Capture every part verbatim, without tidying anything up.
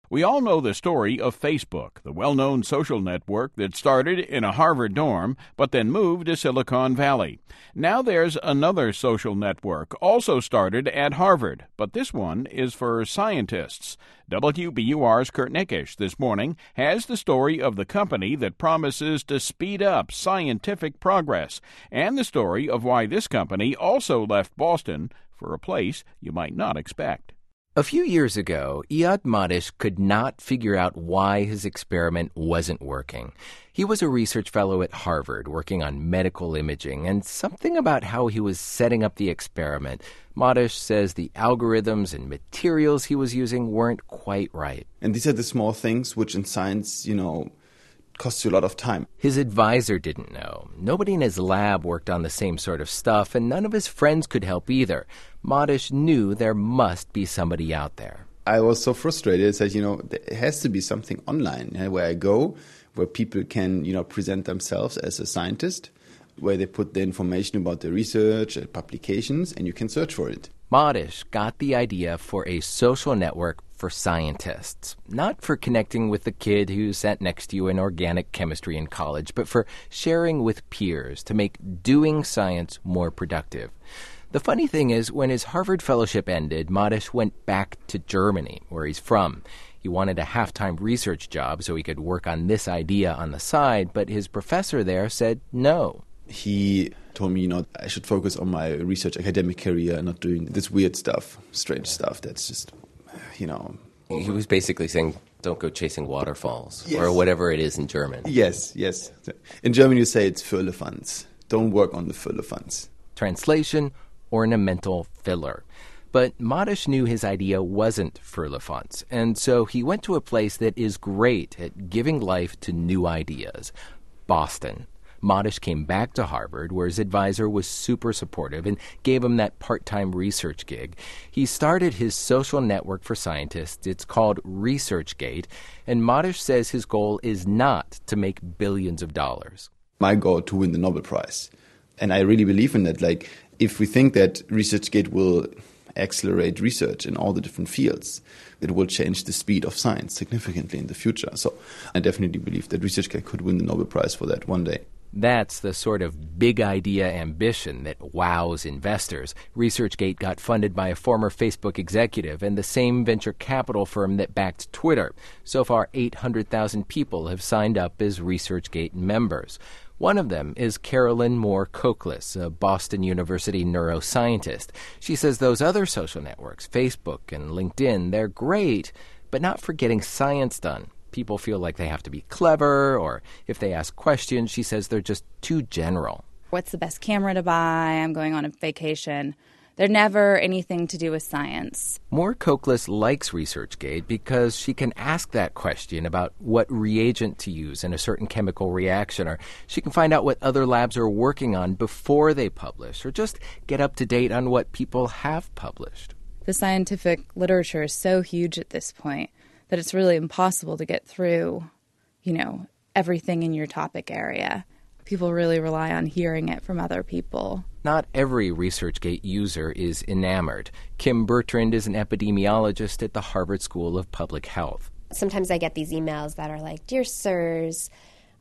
We all know the story of Facebook, the well-known social network that started in a Harvard dorm but then moved to Silicon Valley. Now there's another social network also started at Harvard, but this one is for scientists. W B U R's Kurt Nickisch this morning has the story of the company that promises to speed up scientific progress and the story of why this company also left Boston for a place you might not expect. A few years ago, Iyad Madish could not figure out why his experiment wasn't working. He was a research fellow at Harvard working on medical imaging, and something about how he was setting up the experiment. Madish says the algorithms and materials he was using weren't quite right. And these are the small things which in science, you know, costs you a lot of time. His advisor didn't know. Nobody in his lab worked on the same sort of stuff, and none of his friends could help either. Madish knew there must be somebody out there. I was so frustrated. I said, you know, there has to be something online, you know, where I go, where people can, you know, present themselves as a scientist, where they put the information about the research and publications, and you can search for it. Madish got the idea for a social network for scientists, not for connecting with the kid who sat next to you in organic chemistry in college, but for sharing with peers to make doing science more productive. The funny thing is, when his Harvard fellowship ended, Madish went back to Germany, where he's from. He wanted a half-time research job so he could work on this idea on the side, but his professor there said no. He told me, you know, I should focus on my research academic career and not doing this weird stuff, strange stuff that's just, you know... He was basically saying, don't go chasing waterfalls, yes. or whatever it is in German. Yes, yes. In German you say it's Firlefanz. Don't work on the Firlefanz. Translation, ornamental filler. But Madish knew his idea wasn't Firlefanz, and so he went to a place that is great at giving life to new ideas, Boston. Madish came back to Harvard, where his advisor was super supportive and gave him that part-time research gig. He started his social network for scientists. It's called ResearchGate, and Madish says his goal is not to make billions of dollars. My goal to win the Nobel Prize. And I really believe in that. Like, if we think that ResearchGate will accelerate research in all the different fields, it will change the speed of science significantly in the future. So I definitely believe that ResearchGate could win the Nobel Prize for that one day. That's the sort of big idea ambition that wows investors. ResearchGate got funded by a former Facebook executive and the same venture capital firm that backed Twitter. So far, eight hundred thousand people have signed up as ResearchGate members. One of them is Carolyn Moore Cokless, a Boston University neuroscientist. She says those other social networks, Facebook and LinkedIn, they're great, but not for getting science done. People feel like they have to be clever, or if they ask questions, she says they're just too general. What's the best camera to buy? I'm going on a vacation. They're never anything to do with science. Moore Cokless likes ResearchGate because she can ask that question about what reagent to use in a certain chemical reaction, or she can find out what other labs are working on before they publish, or just get up to date on what people have published. The scientific literature is so huge at this point that it's really impossible to get through, you know, everything in your topic area. People really rely on hearing it from other people. Not every ResearchGate user is enamored. Kim Bertrand is an epidemiologist at the Harvard School of Public Health. Sometimes I get these emails that are like, Dear Sirs,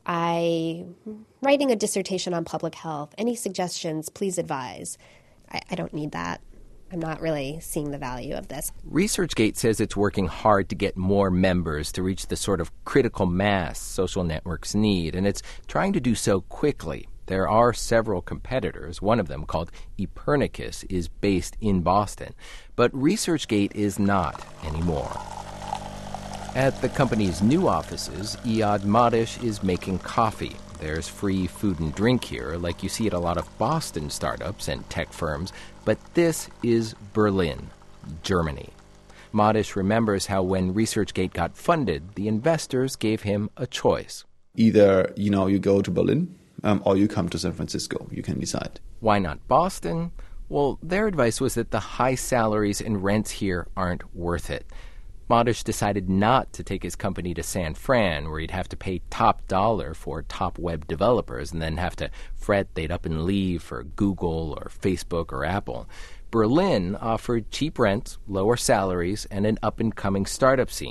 I'm writing a dissertation on public health. Any suggestions, please advise. I, I don't need that. I'm not really seeing the value of this. ResearchGate says it's working hard to get more members to reach the sort of critical mass social networks need, and it's trying to do so quickly. There are several competitors. One of them, called Epernicus, is based in Boston. But ResearchGate is not anymore. At the company's new offices, Iyad Madish is making coffee. There's free food and drink here, like you see at a lot of Boston startups and tech firms, but this is Berlin, Germany. Madish remembers how when ResearchGate got funded, the investors gave him a choice. Either, you know, you go to Berlin um, or you come to San Francisco. You can decide. Why not Boston? Well, their advice was that the high salaries and rents here aren't worth it. Madish decided not to take his company to San Fran, where he'd have to pay top dollar for top web developers and then have to fret they'd up and leave for Google or Facebook or Apple. Berlin offered cheap rents, lower salaries, and an up-and-coming startup scene.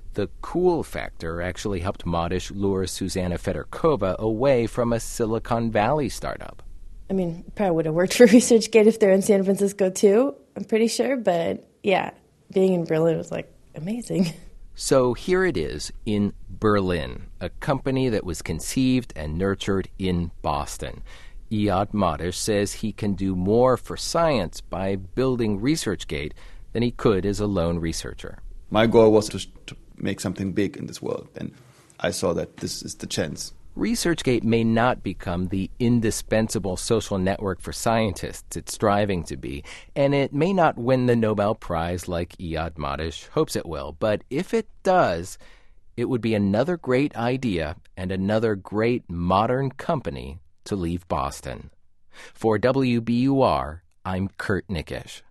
The cool factor actually helped Modish lure Susanna Fedorkova away from a Silicon Valley startup. I mean, probably would have worked for ResearchGate if they're in San Francisco too, I'm pretty sure. But yeah, being in Berlin was like amazing. So here it is in Berlin, a company that was conceived and nurtured in Boston. Iyad Modish says he can do more for science by building ResearchGate than he could as a lone researcher. My goal was to, to make something big in this world, and I saw that this is the chance. ResearchGate may not become the indispensable social network for scientists it's striving to be, and it may not win the Nobel Prize like Iyad Modish hopes it will, but if it does, it would be another great idea and another great modern company to leave Boston. For W B U R, I'm Kurt Nickisch.